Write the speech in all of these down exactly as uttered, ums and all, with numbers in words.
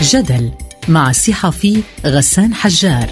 جدل مع الصحفي غسان حجار.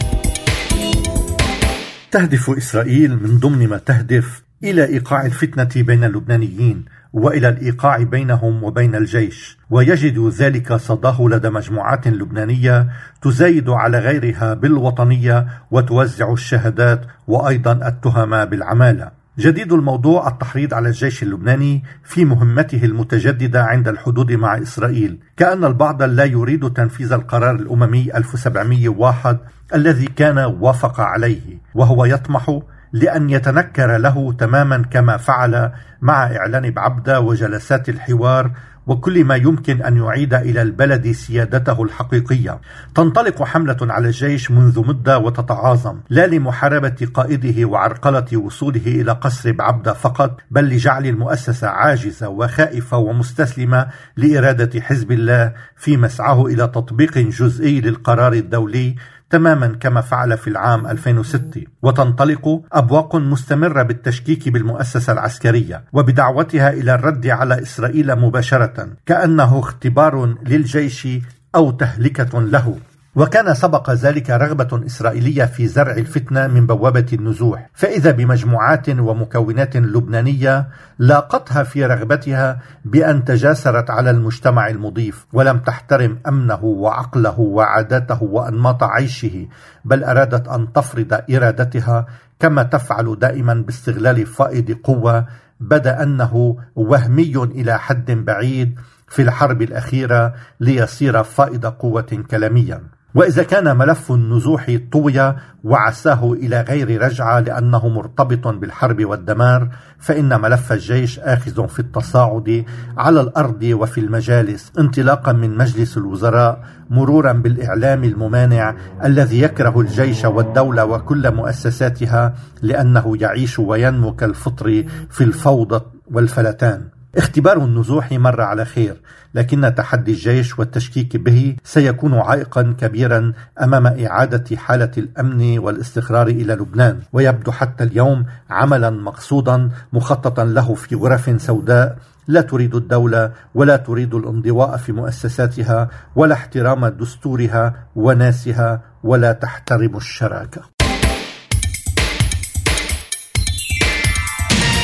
تهدف إسرائيل من ضمن ما تهدف إلى إيقاع الفتنة بين اللبنانيين وإلى الإيقاع بينهم وبين الجيش، ويجد ذلك صداه لدى مجموعات لبنانية تزايد على غيرها بالوطنية وتوزع الشهادات وأيضا التهم بالعمالة. جديد الموضوع التحريض على الجيش اللبناني في مهمته المتجددة عند الحدود مع إسرائيل، كأن البعض لا يريد تنفيذ القرار الأممي ألف وسبعمئة وواحد الذي كان وافق عليه، وهو يطمح لأن يتنكر له تماما كما فعل مع إعلان بعبدة وجلسات الحوار وكل ما يمكن أن يعيد إلى البلد سيادته الحقيقية. تنطلق حملة على الجيش منذ مدة وتتعاظم، لا لمحاربة قائده وعرقلة وصوله إلى قصر بعبدة فقط، بل لجعل المؤسسة عاجزة وخائفة ومستسلمة لإرادة حزب الله في مسعاه إلى تطبيق جزئي للقرار الدولي، تماما كما فعل في العام ألفين وستة. وتنطلق أبواق مستمرة بالتشكيك بالمؤسسة العسكرية وبدعوتها إلى الرد على إسرائيل مباشرة، كأنه اختبار للجيش أو تهلكة له. وكان سبق ذلك رغبة إسرائيلية في زرع الفتنة من بوابة النزوح، فإذا بمجموعات ومكونات لبنانية لاقتها في رغبتها بأن تجاسرت على المجتمع المضيف ولم تحترم أمنه وعقله وعاداته وأنماط عيشه، بل أرادت أن تفرض إرادتها كما تفعل دائما باستغلال فائض قوة بدا أنه وهمي إلى حد بعيد في الحرب الأخيرة ليصير فائض قوة كلاميا. وإذا كان ملف النزوح طوي وعساه إلى غير رجعة لأنه مرتبط بالحرب والدمار، فإن ملف الجيش آخذ في التصاعد على الأرض وفي المجالس، انطلاقا من مجلس الوزراء مرورا بالإعلام الممانع الذي يكره الجيش والدولة وكل مؤسساتها لأنه يعيش وينمو كالفطر في الفوضى والفلتان. اختبار النزوح مر على خير، لكن تحدي الجيش والتشكيك به سيكون عائقا كبيرا أمام إعادة حالة الأمن والاستقرار إلى لبنان، ويبدو حتى اليوم عملا مقصودا مخططا له في غرف سوداء لا تريد الدولة ولا تريد الانضواء في مؤسساتها ولا احترام دستورها وناسها ولا تحترم الشراكة.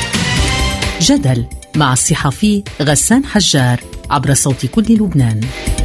جدل مع الصحفي غسان حجار عبر صوت كل لبنان.